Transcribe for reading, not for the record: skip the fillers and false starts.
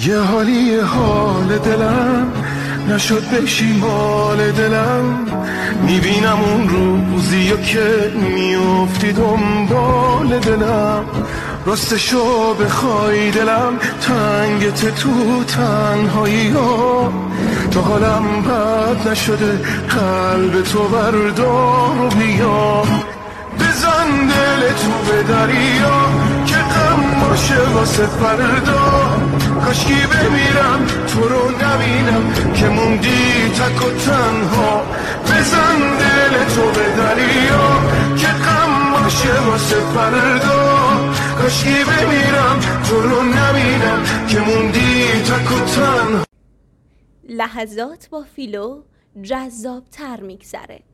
یه حالی حال دلم نشد بشی مال دلم، میبینم اون روزیو که میافتی دنبال دلم. راستشو بخوای دلم تنگت تو تنهایی ها، تا حالم بد نشده قلب تو بردار و بیا. بزن دل تو به دریا که غم باشه واسه فردا، کاشکی بمیرم تو رو نبینم که موندی تک و تنها. بزن دل تو به دریا که غم باشه واسه فردا، کاشکی بمیرم تو رو نبینم که موندی تک و تنها. لحظات با فیلو جذاب‌تر میگذره.